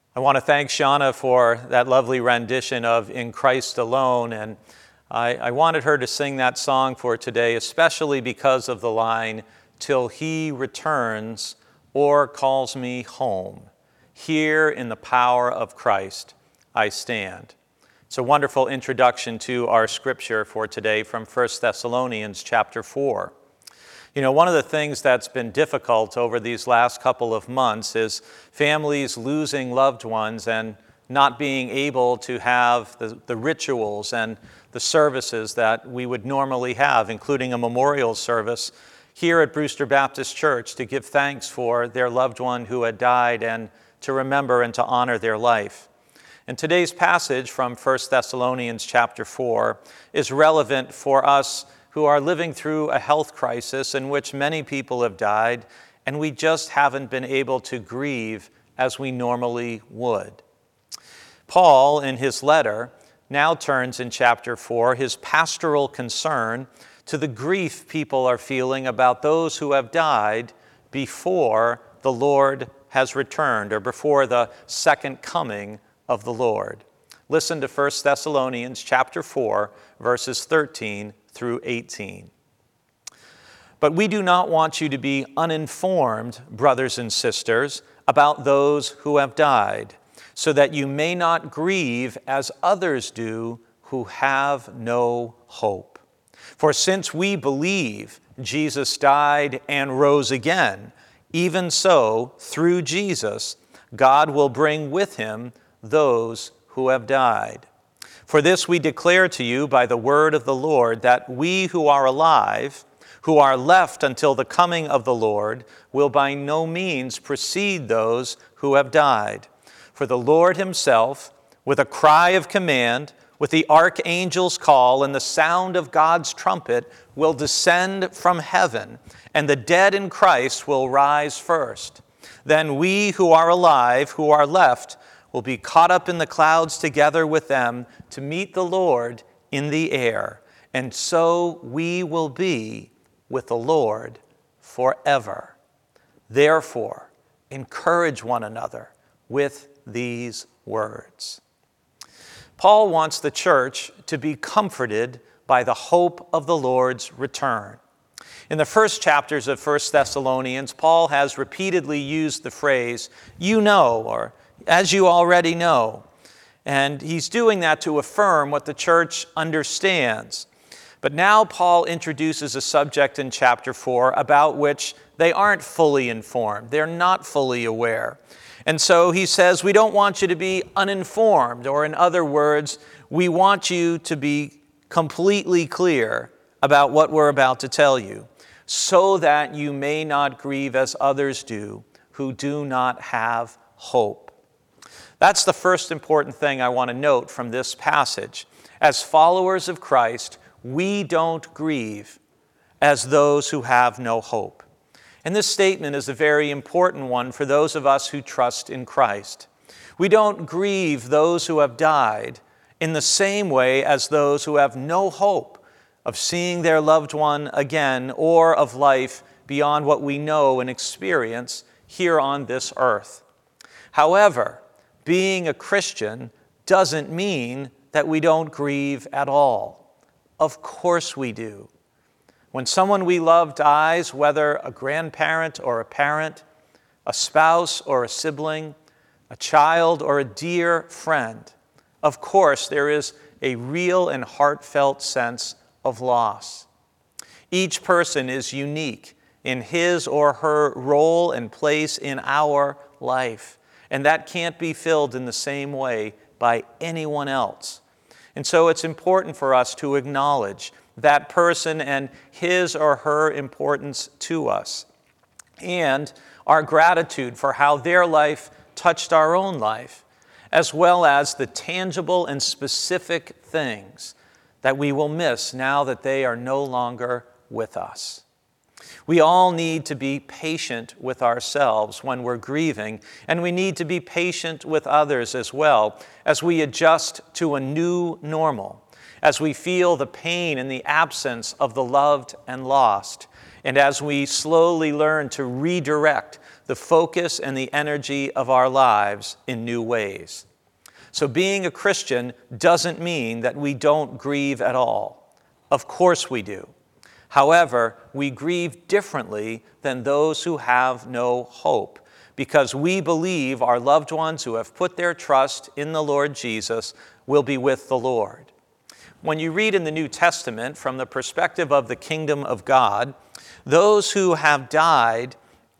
I want to thank Shauna for that lovely rendition of In Christ Alone, and I wanted her to sing that song for today, especially because of the line, "Till he returns or calls me home. Here in the power of Christ I stand." It's a wonderful introduction to our scripture for today from 1 Thessalonians chapter 4. You know, one of the things that's been difficult over these last couple of months is families losing loved ones and not being able to have the rituals and the services that we would normally have, including a memorial service here at Brewster Baptist Church to give thanks for their loved one who had died and to remember and to honor their life. And today's passage from 1 Thessalonians chapter 4 is relevant for us who are living through a health crisis in which many people have died, and we just haven't been able to grieve as we normally would. Paul, in his letter, now turns in chapter 4 his pastoral concern to the grief people are feeling about those who have died before the Lord has returned, or before the second coming of the Lord. Listen to 1 Thessalonians chapter 4, verses 13 through 18. "But we do not want you to be uninformed, brothers and sisters, about those who have died, so that you may not grieve as others do who have no hope. For since we believe Jesus died and rose again, even so, through Jesus, God will bring with him those who have died. For this we declare to you by the word of the Lord, that we who are alive, who are left until the coming of the Lord, will by no means precede those who have died. For the Lord himself, with a cry of command, with the archangel's call and the sound of God's trumpet, will descend from heaven, and the dead in Christ will rise first. Then we who are alive, who are left, will be caught up in the clouds together with them to meet the Lord in the air. And so we will be with the Lord forever. Therefore, encourage one another with these words." Paul wants the church to be comforted by the hope of the Lord's return. In the first chapters of 1 Thessalonians, Paul has repeatedly used the phrase, "you know," or "as you already know." And he's doing that to affirm what the church understands. But now Paul introduces a subject in chapter 4 about which they aren't fully informed. They're not fully aware. And so he says, we don't want you to be uninformed, or in other words, we want you to be completely clear about what we're about to tell you, so that you may not grieve as others do who do not have hope. That's the first important thing I want to note from this passage. As followers of Christ, we don't grieve as those who have no hope. And this statement is a very important one for those of us who trust in Christ. We don't grieve those who have died in the same way as those who have no hope of seeing their loved one again, or of life beyond what we know and experience here on this earth. However, being a Christian doesn't mean that we don't grieve at all. Of course we do. When someone we love dies, whether a grandparent or a parent, a spouse or a sibling, a child or a dear friend, of course there is a real and heartfelt sense of loss. Each person is unique in his or her role and place in our life, and that can't be filled in the same way by anyone else. And so it's important for us to acknowledge that person and his or her importance to us, and our gratitude for how their life touched our own life, as well as the tangible and specific things that we will miss now that they are no longer with us. We all need to be patient with ourselves when we're grieving, and we need to be patient with others as well as we adjust to a new normal, as we feel the pain and the absence of the loved and lost, and as we slowly learn to redirect the focus and the energy of our lives in new ways. So being a Christian doesn't mean that we don't grieve at all. Of course we do. However, we grieve differently than those who have no hope, because we believe our loved ones who have put their trust in the Lord Jesus will be with the Lord. When you read in the New Testament from the perspective of the kingdom of God, those who have died,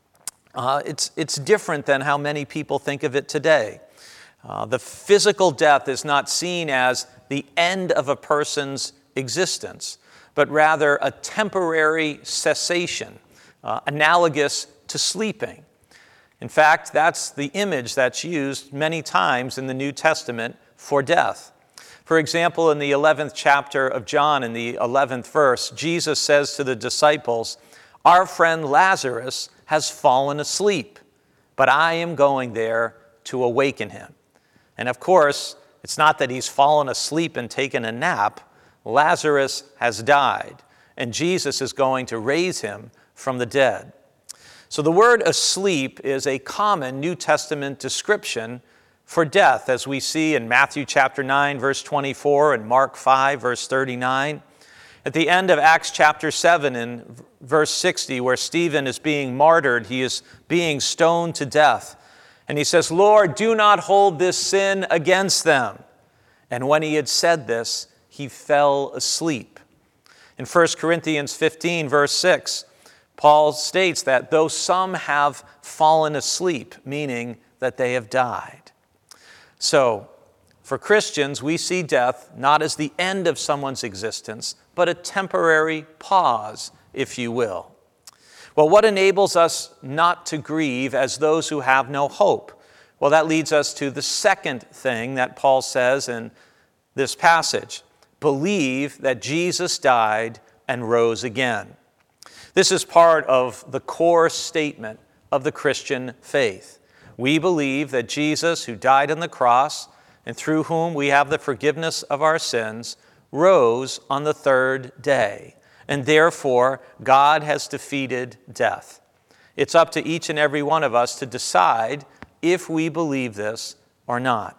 it's different than how many people think of it today. The physical death is not seen as the end of a person's existence, but rather a temporary cessation, analogous to sleeping. In fact, that's the image that's used many times in the New Testament for death. For example, in the 11th chapter of John, in the 11th verse, Jesus says to the disciples, "Our friend Lazarus has fallen asleep, but I am going there to awaken him." And of course, it's not that he's fallen asleep and taken a nap. Lazarus has died, and Jesus is going to raise him from the dead. So the word asleep is a common New Testament description for death, as we see in Matthew chapter 9, verse 24, and Mark 5, verse 39. At the end of Acts chapter 7, in verse 60, where Stephen is being martyred, he is being stoned to death. And he says, "Lord, do not hold this sin against them." And when he had said this, he fell asleep. In 1 Corinthians 15, verse 6, Paul states that though some have fallen asleep, meaning that they have died. So, for Christians, we see death not as the end of someone's existence, but a temporary pause, if you will. Well, what enables us not to grieve as those who have no hope? Well, that leads us to the second thing that Paul says in this passage. Believe that Jesus died and rose again. This is part of the core statement of the Christian faith. We believe that Jesus, who died on the cross and through whom we have the forgiveness of our sins, rose on the third day. And therefore, God has defeated death. It's up to each and every one of us to decide if we believe this or not.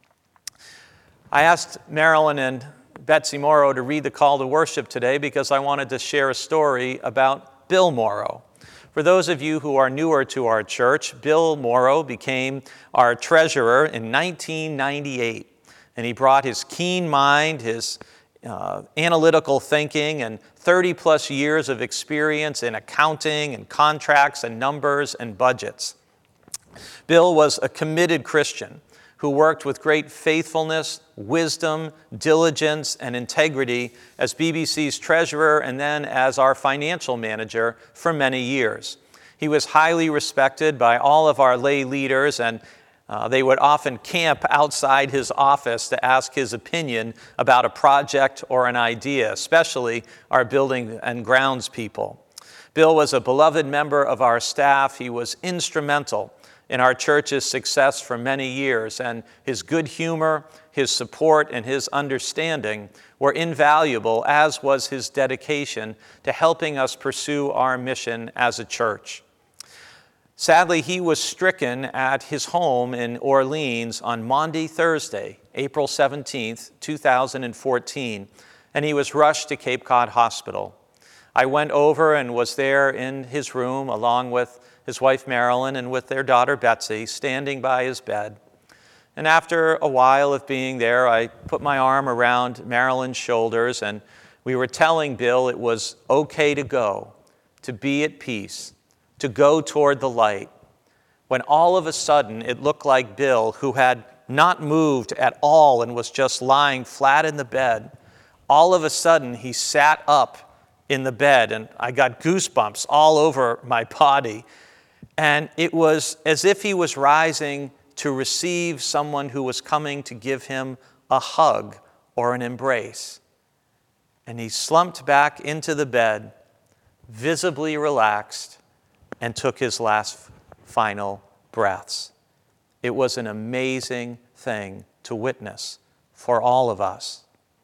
I asked Marilyn and Betsy Morrow to read the call to worship today because I wanted to share a story about Bill Morrow. For those of you who are newer to our church, Bill Morrow became our treasurer in 1998. And he brought his keen mind, his analytical thinking, and 30-plus years of experience in accounting and contracts and numbers and budgets. Bill was a committed Christian who worked with great faithfulness, wisdom, diligence, and integrity as BBC's treasurer and then as our financial manager for many years. He was highly respected by all of our lay leaders, and they would often camp outside his office to ask his opinion about a project or an idea, especially our building and grounds people. Bill was a beloved member of our staff. He was instrumental in our church's success for many years, and his good humor, his support, and his understanding were invaluable, as was his dedication to helping us pursue our mission as a church. Sadly, he was stricken at his home in Orleans on Maundy Thursday, April 17th, 2014, and he was rushed to Cape Cod Hospital. I went over and was there in his room along with his wife Marilyn and with their daughter Betsy, standing by his bed. And after a while of being there, I put my arm around Marilyn's shoulders, and we were telling Bill it was okay to go, to be at peace, to go toward the light, when all of a sudden it looked like Bill, who had not moved at all and was just lying flat in the bed, all of a sudden he sat up in the bed, and I got goosebumps all over my body. And it was as if he was rising to receive someone who was coming to give him a hug or an embrace. And he slumped back into the bed, visibly relaxed, and took his last final breaths. It was an amazing thing to witness for all of us.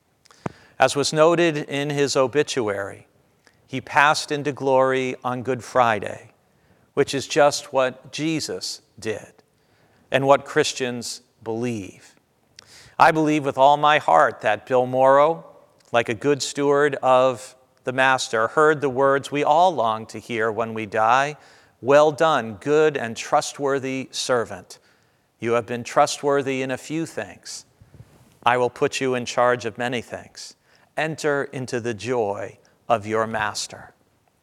As was noted in his obituary, he passed into glory on Good Friday, which is just what Jesus did and what Christians believe. I believe with all my heart that Bill Morrow, like a good steward of the Master, heard the words we all long to hear when we die, "Well done, good and trustworthy servant. You have been trustworthy in a few things. I will put you in charge of many things. Enter into the joy of your Master."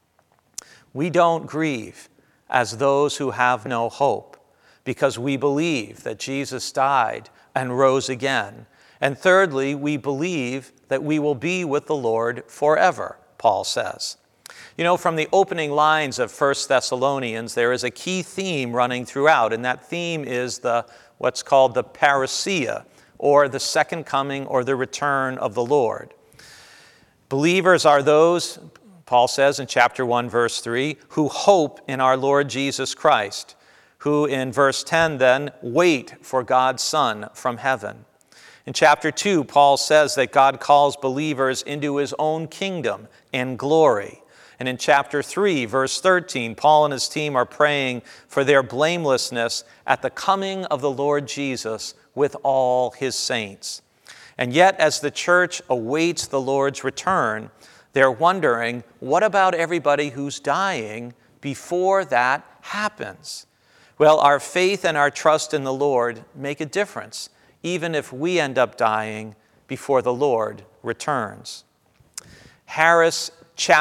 We don't grieve as those who have no hope because we believe that Jesus died and rose again. And thirdly, we believe that we will be with the Lord forever, Paul says. You know, from the opening lines of 1 Thessalonians, there is a key theme running throughout, and that theme is what's called the parousia, or the second coming or the return of the Lord. Believers are those, Paul says in chapter 1, verse 3, who hope in our Lord Jesus Christ, who in verse 10 then wait for God's Son from heaven. In chapter 2, Paul says that God calls believers into his own kingdom and glory. And in chapter 3, verse 13, Paul and his team are praying for their blamelessness at the coming of the Lord Jesus with all his saints. And yet, as the church awaits the Lord's return, they're wondering, what about everybody who's dying before that happens? Well, our faith and our trust in the Lord make a difference, even if we end up dying before the Lord returns. Harris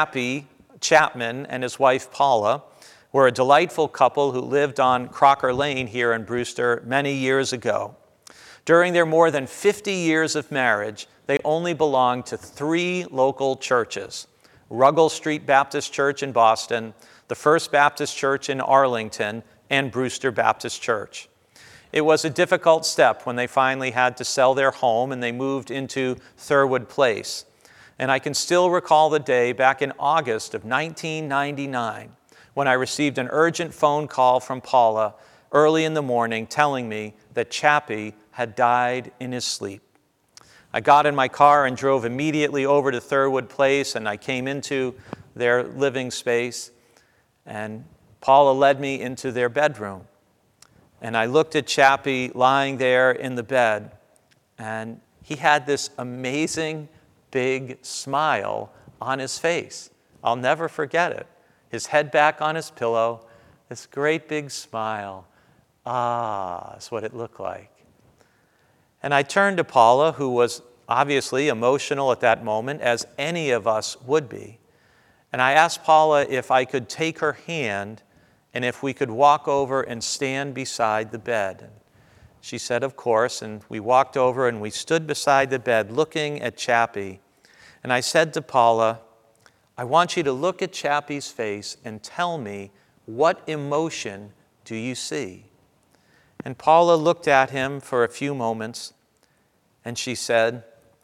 Chapman and his wife Paula were a delightful couple who lived on Crocker Lane here in Brewster many years ago. During their more than 50 years of marriage, they only belonged to 3 local churches: Ruggles Street Baptist Church in Boston, the First Baptist Church in Arlington, and Brewster Baptist Church. It was a difficult step when they finally had to sell their home and they moved into Thurwood Place. And I can still recall the day back in August of 1999 when I received an urgent phone call from Paula early in the morning telling me that Chappie had died in his sleep. I got in my car and drove immediately over to Thurwood Place, and I came into their living space, and Paula led me into their bedroom. And I looked at Chappie lying there in the bed, and he had this amazing big smile on his face. I'll never forget it. His head back on his pillow, this great big smile. That's what it looked like. And I turned to Paula, who was obviously emotional at that moment, as any of us would be. And I asked Paula if I could take her hand and if we could walk over and stand beside the bed. And she said, of course, and we walked over and we stood beside the bed looking at Chappie. And I said to Paula, I want you to look at Chappie's face and tell me, what emotion do you see? And Paula looked at him for a few moments, and she said,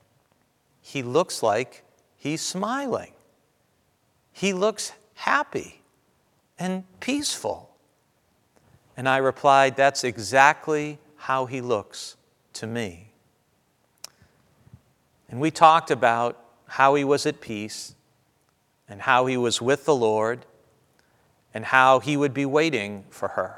he looks like he's smiling. He looks happy and peaceful. And I replied, that's exactly how he looks to me. And we talked about how he was at peace and how he was with the Lord and how he would be waiting for her.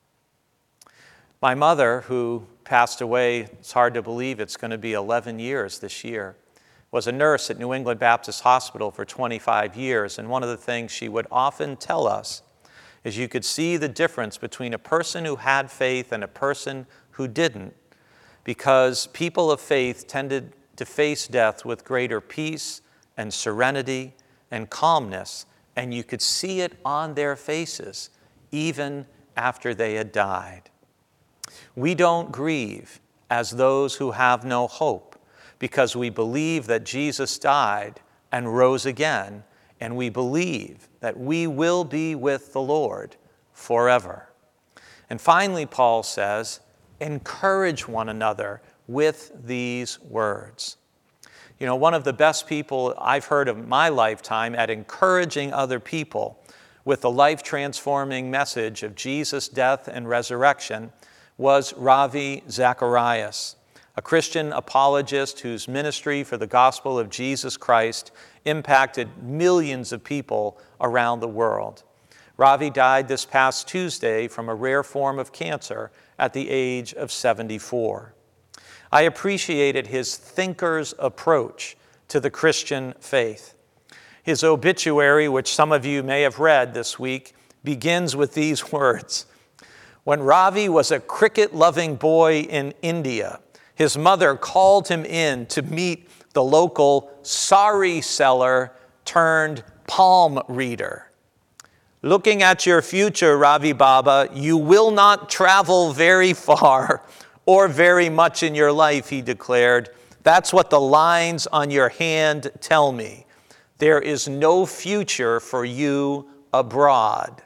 My mother, who passed away, it's hard to believe it's going to be 11 years this year, was a nurse at New England Baptist Hospital for 25 years. And one of the things she would often tell us is you could see the difference between a person who had faith and a person who didn't, because people of faith tended to face death with greater peace and serenity and calmness, and you could see it on their faces even after they had died. We don't grieve as those who have no hope because we believe that Jesus died and rose again, and we believe that we will be with the Lord forever. And finally, Paul says, encourage one another with these words. You know, one of the best people I've heard of in my lifetime at encouraging other people with the life-transforming message of Jesus' death and resurrection was Ravi Zacharias, a Christian apologist whose ministry for the gospel of Jesus Christ impacted millions of people around the world. Ravi died this past Tuesday from a rare form of cancer at the age of 74. I appreciated his thinker's approach to the Christian faith. His obituary, which some of you may have read this week, begins with these words. When Ravi was a cricket-loving boy in India, his mother called him in to meet the local sari seller turned palm reader. Looking at your future, Ravi Baba, you will not travel very far or very much in your life, he declared. That's what the lines on your hand tell me. There is no future for you abroad.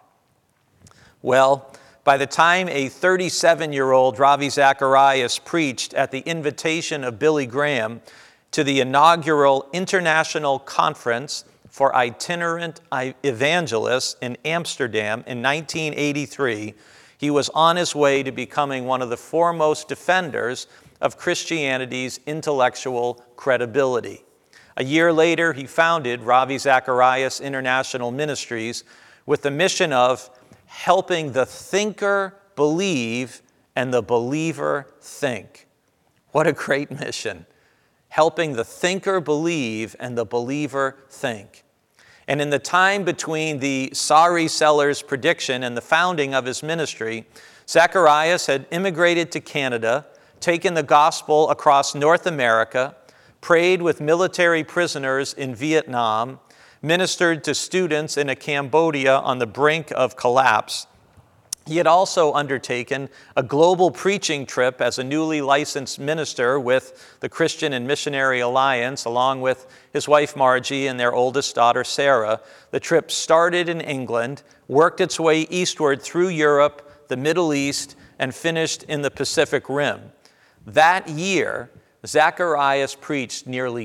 Well, by the time a 37-year-old Ravi Zacharias preached at the invitation of Billy Graham to the inaugural International Conference for Itinerant Evangelists in Amsterdam in 1983, he was on his way to becoming one of the foremost defenders of Christianity's intellectual credibility. A year later, he founded Ravi Zacharias International Ministries with the mission of helping the thinker believe and the believer think. What a great mission. Helping the thinker believe and the believer think. And in the time between the sari seller's prediction and the founding of his ministry, Zacharias had immigrated to Canada, taken the gospel across North America, prayed with military prisoners in Vietnam, ministered to students in Cambodia on the brink of collapse. He had also undertaken a global preaching trip as a newly licensed minister with the Christian and Missionary Alliance, along with his wife Margie and their oldest daughter Sarah. The trip started in England, worked its way eastward through Europe, the Middle East, and finished in the Pacific Rim. That year, Zacharias preached nearly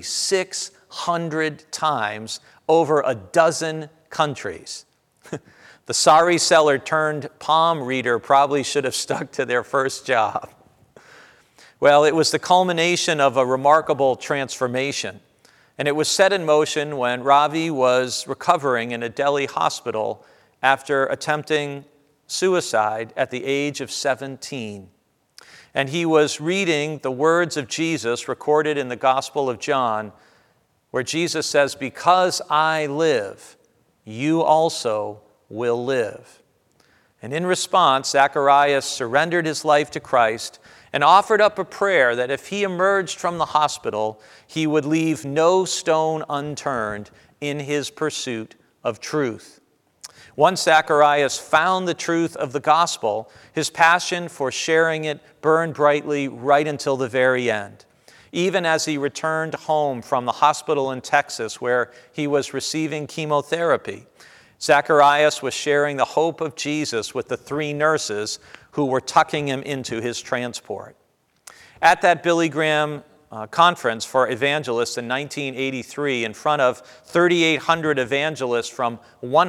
600 times over a dozen countries. The sari seller turned palm reader probably should have stuck to their first job. Well, it was the culmination of a remarkable transformation, and it was set in motion when Ravi was recovering in a Delhi hospital after attempting suicide at the age of 17. And he was reading the words of Jesus recorded in the Gospel of John, where Jesus says, "Because I live, you also will live." And in response, Zacharias surrendered his life to Christ and offered up a prayer that if he emerged from the hospital, he would leave no stone unturned in his pursuit of truth. Once Zacharias found the truth of the gospel, his passion for sharing it burned brightly right until the very end. Even as he returned home from the hospital in Texas where he was receiving chemotherapy, Zacharias was sharing the hope of Jesus with the 3 nurses who were tucking him into his transport. At that Billy Graham conference for evangelists in 1983 in front of 3,800 evangelists from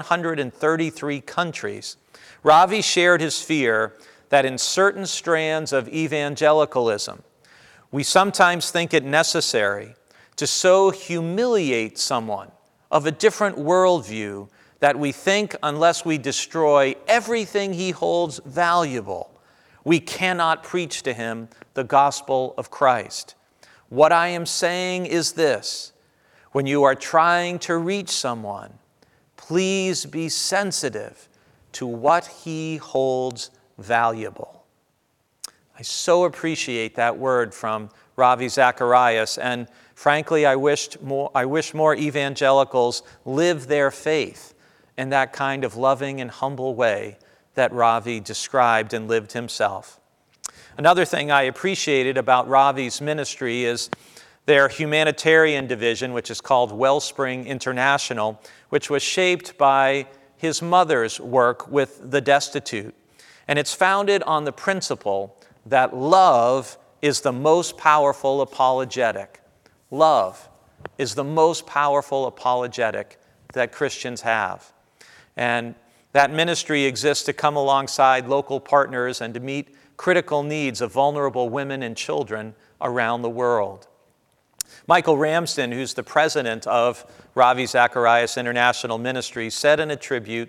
133 countries, Ravi shared his fear that in certain strands of evangelicalism, we sometimes think it necessary to so humiliate someone of a different worldview that we think unless we destroy everything he holds valuable, we cannot preach to him the gospel of Christ. What I am saying is this: when you are trying to reach someone, please be sensitive to what he holds valuable. I so appreciate that word from Ravi Zacharias, and frankly, I wish more evangelicals live their faith in that kind of loving and humble way that Ravi described and lived himself. Another thing I appreciated about Ravi's ministry is their humanitarian division, which is called Wellspring International, which was shaped by his mother's work with the destitute. And it's founded on the principle that love is the most powerful apologetic. Love is the most powerful apologetic that Christians have. And that ministry exists to come alongside local partners and to meet critical needs of vulnerable women and children around the world. Michael Ramsden, who's the president of Ravi Zacharias International Ministry, said in a tribute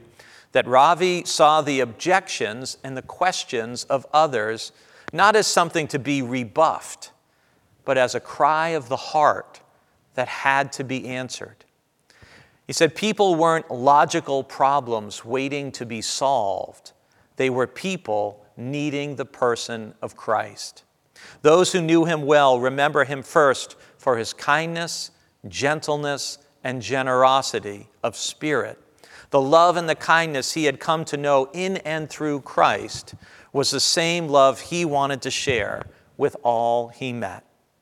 that Ravi saw the objections and the questions of others not as something to be rebuffed, but as a cry of the heart that had to be answered. He said people weren't logical problems waiting to be solved. They were people needing the person of Christ. Those who knew him well remember him first for his kindness, gentleness, and generosity of spirit. The love and the kindness he had come to know in and through Christ was the same love he wanted to share with all he met.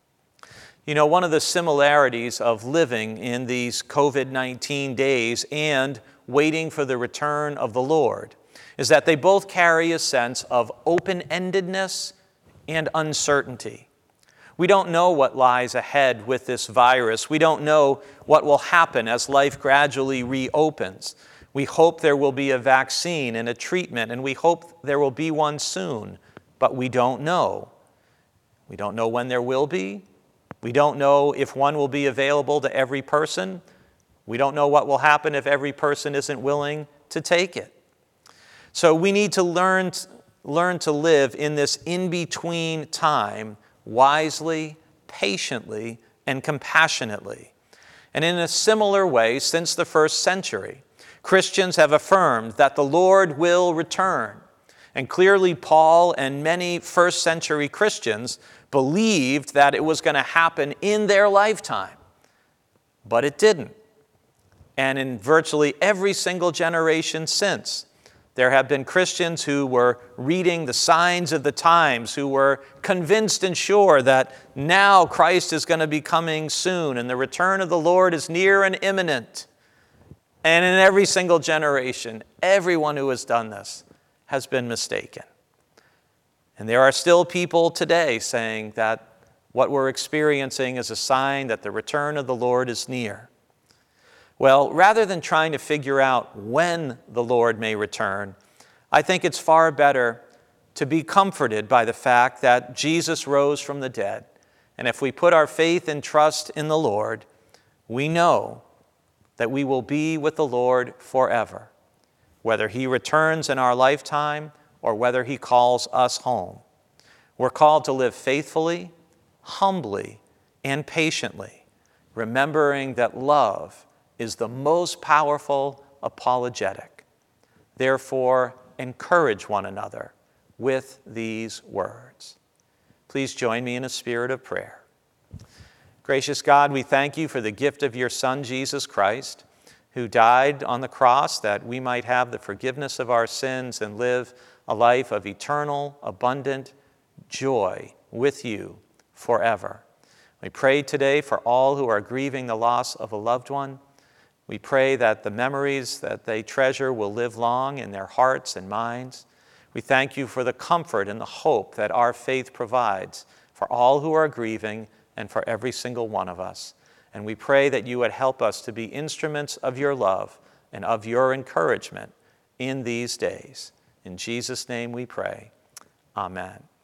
You know, one of the similarities of living in these COVID-19 days and waiting for the return of the Lord is that they both carry a sense of open-endedness and uncertainty. We don't know what lies ahead with this virus. We don't know what will happen as life gradually reopens. We hope there will be a vaccine and a treatment, and we hope there will be one soon, but we don't know. We don't know when there will be. We don't know if one will be available to every person. We don't know what will happen if every person isn't willing to take it. So we need to learn to live in this in-between time wisely, patiently, and compassionately. And in a similar way, since the first century, Christians have affirmed that the Lord will return. And clearly, Paul and many first century Christians believed that it was going to happen in their lifetime. But it didn't. And in virtually every single generation since, there have been Christians who were reading the signs of the times, who were convinced and sure that now Christ is going to be coming soon and the return of the Lord is near and imminent. And in every single generation, everyone who has done this has been mistaken. And there are still people today saying that what we're experiencing is a sign that the return of the Lord is near. Well, rather than trying to figure out when the Lord may return, I think it's far better to be comforted by the fact that Jesus rose from the dead. And if we put our faith and trust in the Lord, we know that we will be with the Lord forever, whether he returns in our lifetime or whether he calls us home. We're called to live faithfully, humbly, and patiently, remembering that love is the most powerful apologetic. Therefore, encourage one another with these words. Please join me in a spirit of prayer. Gracious God, we thank you for the gift of your Son, Jesus Christ, who died on the cross that we might have the forgiveness of our sins and live a life of eternal, abundant joy with you forever. We pray today for all who are grieving the loss of a loved one. We pray that the memories that they treasure will live long in their hearts and minds. We thank you for the comfort and the hope that our faith provides for all who are grieving and for every single one of us. And we pray that you would help us to be instruments of your love and of your encouragement in these days. In Jesus' name we pray. Amen.